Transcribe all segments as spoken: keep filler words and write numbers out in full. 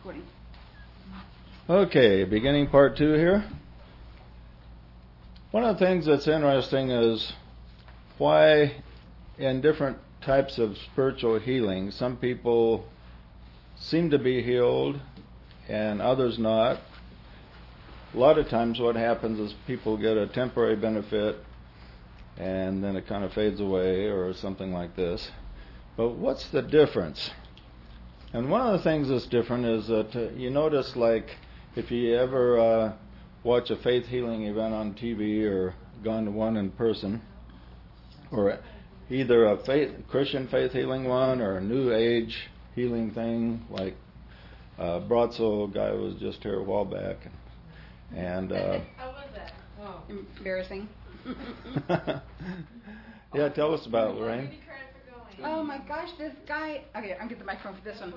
Okay, beginning part two here. One of the things that's interesting is why in different types of spiritual healing, some people seem to be healed and others not. A lot of times what happens is people get a temporary benefit and then it kind of fades away or something like this. But what's the difference? And one of the things that's different is that uh, you notice, like, if you ever uh, watch a faith healing event on T V or gone to one in person, or either a faith, Christian faith healing one or a New Age healing thing, like uh, Brazzo guy was just here a while back. And, and uh, how was that? Oh. Embarrassing. Yeah, tell us about it, Lorraine. Oh my gosh, this guy. Okay, I'm getting the microphone for this one.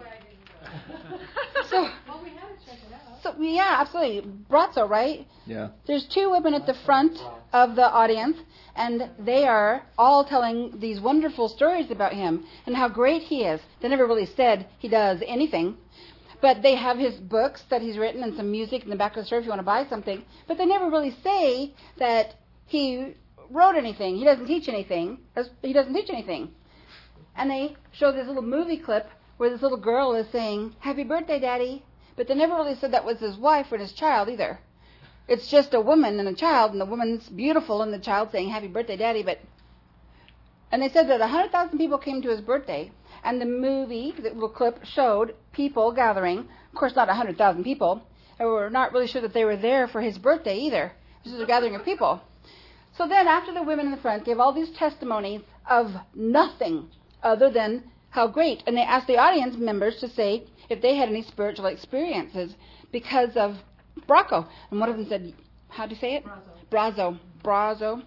so, well, we had to check it out. So yeah, absolutely. Brazzo, right? Yeah. There's two women at the front of the audience, and they are all telling these wonderful stories about him and how great he is. They never really said he does anything, but they have his books that he's written and some music in the back of the store if you want to buy something. But they never really say that he wrote anything. He doesn't teach anything. He doesn't teach anything. And they show this little movie clip where this little girl is saying, "Happy birthday, Daddy." But they never really said that was his wife or his child either. It's just a woman and a child, and the woman's beautiful and the child saying, "Happy birthday, Daddy." But And they said that one hundred thousand people came to his birthday, and the movie, the little clip, showed people gathering. Of course, not one hundred thousand people. And we're not really sure that they were there for his birthday either. This is a gathering of people. So then after the women in the front gave all these testimonies of nothing other than how great, and they asked the audience members to say if they had any spiritual experiences because of Brazzo. And one of them said, how do you say it? Brazzo. Brazzo.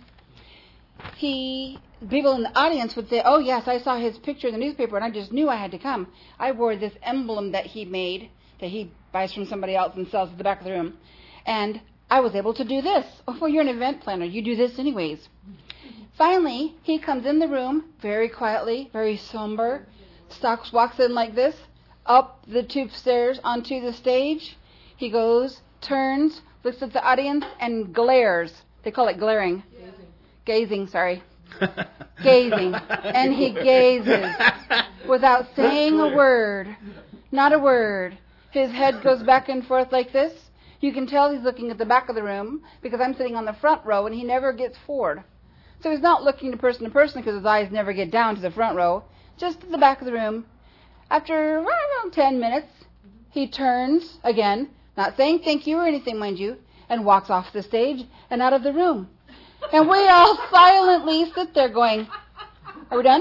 He, people in the audience would say, "Oh yes, I saw his picture in the newspaper and I just knew I had to come. I wore this emblem that he made, that he buys from somebody else and sells at the back of the room. And I was able to do this." "Oh, well, you're an event planner. You do this anyways." Finally, he comes in the room very quietly, very somber, stalks, walks in like this, up the two stairs onto the stage. He goes, turns, looks at the audience, and glares. They call it glaring. Gazing, Gazing sorry. Gazing. And he gazes without saying a word. Not a word. His head goes back and forth like this. You can tell he's looking at the back of the room because I'm sitting on the front row and he never gets forward. So he's not looking to person to person because his eyes never get down to the front row, just at the back of the room. After around ten minutes, he turns again, not saying thank you or anything, mind you, and walks off the stage and out of the room. And we all silently sit there going, "Are we done?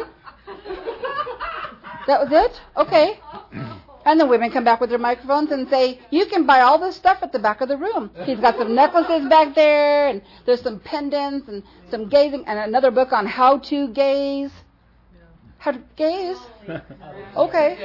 That was it? Okay." And the women come back with their microphones and say, "You can buy all this stuff at the back of the room. He's got some necklaces back there, and there's some pendants and some gazing, and another book on how to gaze." How to gaze? Okay.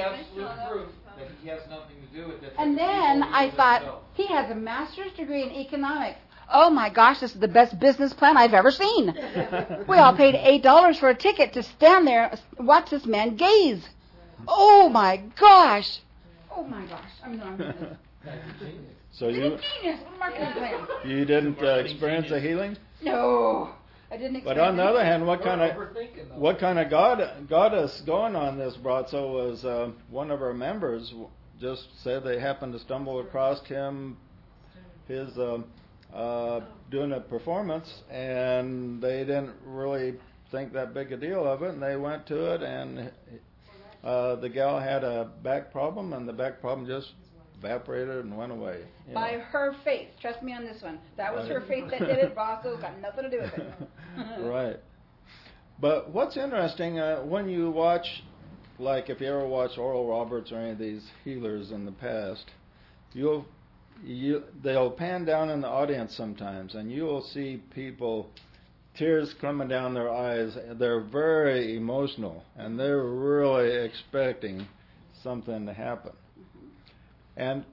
And then I thought, he has a master's degree in economics. Oh my gosh, this is the best business plan I've ever seen. We all paid eight dollars for a ticket to stand there and watch this man gaze. Oh my gosh. Oh my gosh. I'm not. So you, genius. Marketing plan. you didn't uh, experience a healing? No, I didn't experience. But on the anything. other hand, what kind of what kind of God got us going on this, Brazzo, was uh, one of our members just said they happened to stumble across him, his uh, uh, doing a performance, and they didn't really think that big a deal of it, and they went to it, and uh, the gal had a back problem, and the back problem just evaporated and went away. By know. her faith. Trust me on this one. That was her faith that did it. Brazzo's got nothing to do with it. Right. But what's interesting, uh, when you watch, like if you ever watch Oral Roberts or any of these healers in the past, you'll you they'll pan down in the audience sometimes, and you'll see people, tears coming down their eyes. They're very emotional, and they're really expecting something to happen. And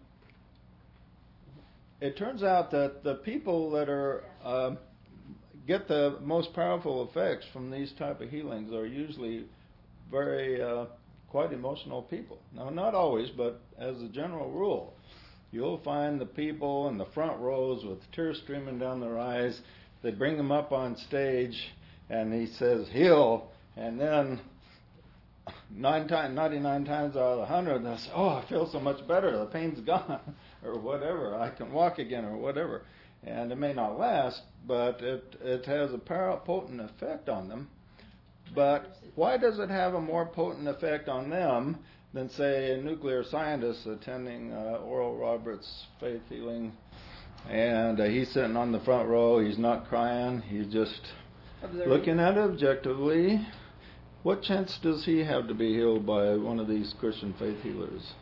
it turns out that the people that are uh, get the most powerful effects from these type of healings are usually very uh, quite emotional people. Now, not always, but as a general rule, you'll find the people in the front rows with tears streaming down their eyes. They bring them up on stage, and he says, heal, and then nine times, ninety-nine times out of a hundred, they'll say, oh, I feel so much better, the pain's gone, or whatever, I can walk again, or whatever. And it may not last, but it, it has a potent effect on them. But why does it have a more potent effect on them than, say, a nuclear scientist attending uh, Oral Roberts' faith healing, and uh, he's sitting on the front row, he's not crying, he's just Observing. looking at it objectively. What chance does he have to be healed by one of these Christian faith healers?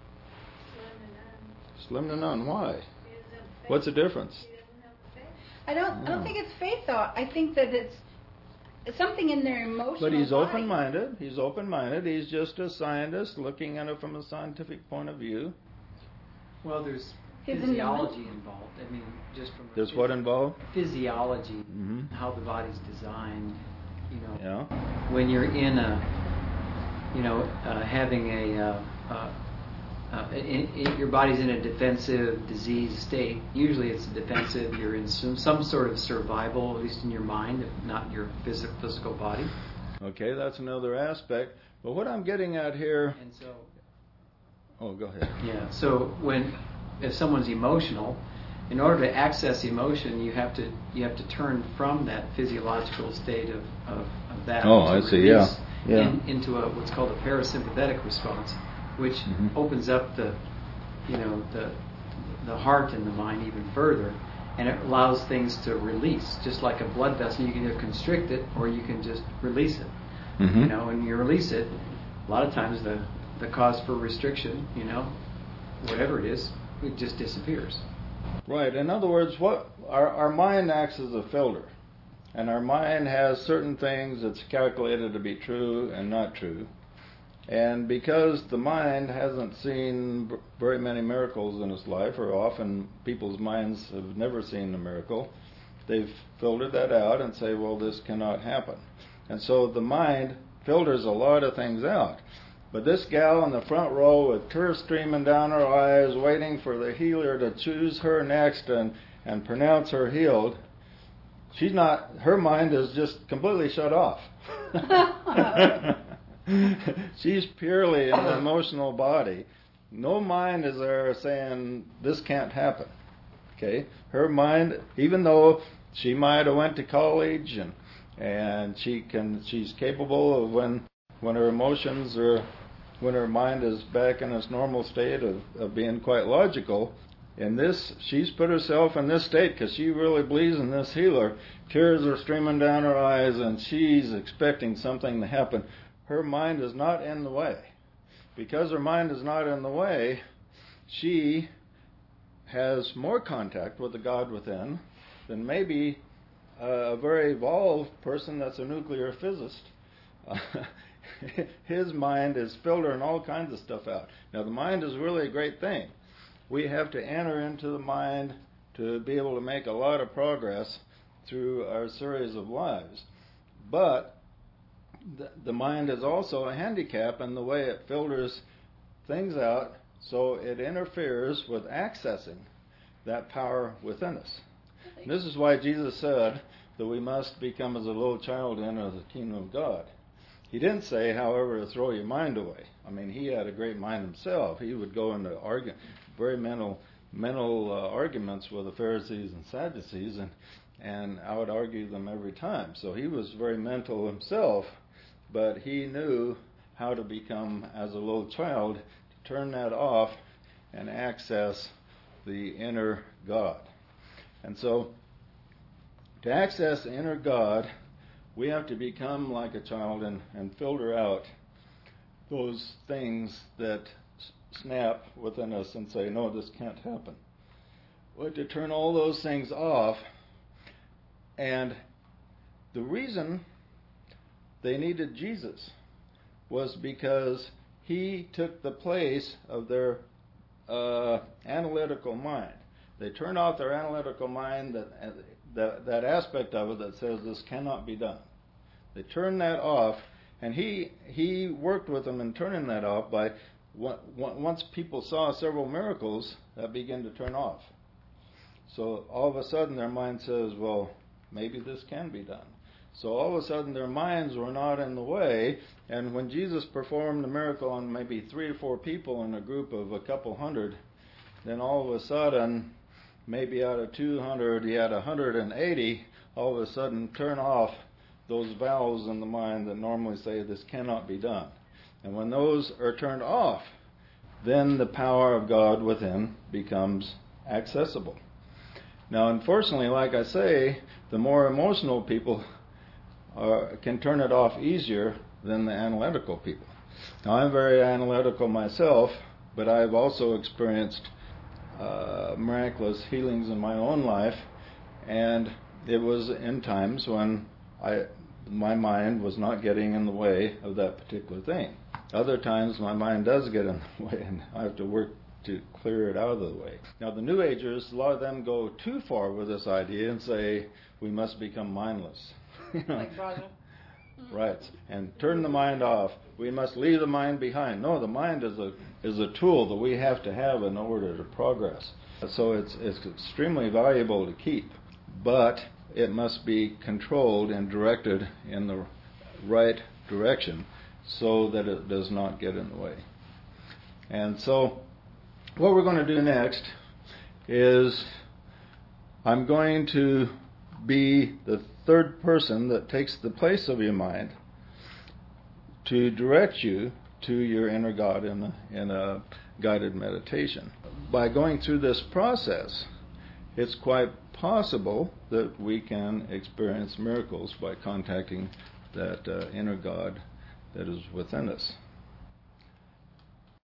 Slim to none. Slim to none. Why? What's the difference? I don't. I don't think it's faith, though. I think that it's something in their emotional. But he's body. open-minded. He's open-minded. He's just a scientist looking at it from a scientific point of view. Well, there's His physiology involved. I mean, just from there's what involved? Physiology, mm-hmm. how the body's designed. You know, yeah. when you're in a, you know, uh, having a, uh, uh, uh, in, in, your body's in a defensive disease state. Usually, it's defensive. You're in some, some sort of survival, at least in your mind, if not your phys- physical body. Okay, that's another aspect. But what I'm getting at here. And so. Oh, go ahead. Yeah. So when, if someone's emotional, in order to access emotion, you have to you have to turn from that physiological state of, of, of that oh, I see. Yeah. Yeah. In, into a what's called a parasympathetic response, which mm-hmm. opens up the you know the the heart and the mind even further, and it allows things to release. Just like a blood vessel, you can either constrict it or you can just release it. Mm-hmm. You know, and you release it. A lot of times, the the cause for restriction, you know, whatever it is, it just disappears. Right. In other words, what our our mind acts as a filter, and our mind has certain things that's calculated to be true and not true. And because the mind hasn't seen b- very many miracles in its life, or often people's minds have never seen a miracle, they've filtered that out and say, well, this cannot happen. And so the mind filters a lot of things out. But this gal in the front row with tears streaming down her eyes, waiting for the healer to choose her next and, and pronounce her healed, she's not, her mind is just completely shut off. She's purely in the emotional body. No mind is there saying, this can't happen. Okay? Her mind, even though she might have went to college and and she can, she's capable of when when her emotions are, when her mind is back in its normal state of, of being quite logical, in this, she's put herself in this state because she really believes in this healer. Tears are streaming down her eyes and she's expecting something to happen. Her mind is not in the way. Because her mind is not in the way, she has more contact with the God within than maybe a very evolved person that's a nuclear physicist. Uh, his mind is filtering all kinds of stuff out. Now, the mind is really a great thing. We have to enter into the mind to be able to make a lot of progress through our series of lives. But the, the mind is also a handicap in the way it filters things out, so it interferes with accessing that power within us. And this is why Jesus said that we must become as a little child to enter the kingdom of God. He didn't say, however, to throw your mind away. I mean, he had a great mind himself. He would go into argue, very mental mental uh, arguments with the Pharisees and Sadducees, and, and I would argue them every time. So he was very mental himself, but he knew how to become, as a little child, to turn that off and access the inner God. And so, to access the inner God, we have to become like a child and, and filter out those things that s- snap within us and say, no, this can't happen. We have to turn all those things off. And the reason they needed Jesus was because he took the place of their uh, analytical mind. They turned off their analytical mind, that, that that aspect of it that says this cannot be done. They turned that off, And he he worked with them in turning that off by, once people saw several miracles, that began to turn off. So all of a sudden their mind says, well, maybe this can be done. So all of a sudden their minds were not in the way, and when Jesus performed a miracle on maybe three or four people in a group of a couple hundred, then all of a sudden, maybe out of two hundred, he had one hundred eighty all of a sudden turn off those valves in the mind that normally say this cannot be done. And when those are turned off, then the power of God within becomes accessible. Now, unfortunately, like I say, the more emotional people are, can turn it off easier than the analytical people. Now, I'm very analytical myself, but I've also experienced uh, miraculous healings in my own life, and it was in times when I, my mind was not getting in the way of that particular thing. Other times my mind does get in the way, and I have to work to clear it out of the way. Now, the New Agers, a lot of them go too far with this idea and say we must become mindless. You know? Like Roger. Right, and turn the mind off. We must leave the mind behind. No, the mind is a is a tool that we have to have in order to progress. So it's it's extremely valuable to keep, but it must be controlled and directed in the right direction so that it does not get in the way. And so what we're going to do next is I'm going to be the third person that takes the place of your mind to direct you to your inner God in a, in a guided meditation. By going through this process, it's quite possible that we can experience miracles by contacting that uh, inner God that is within us.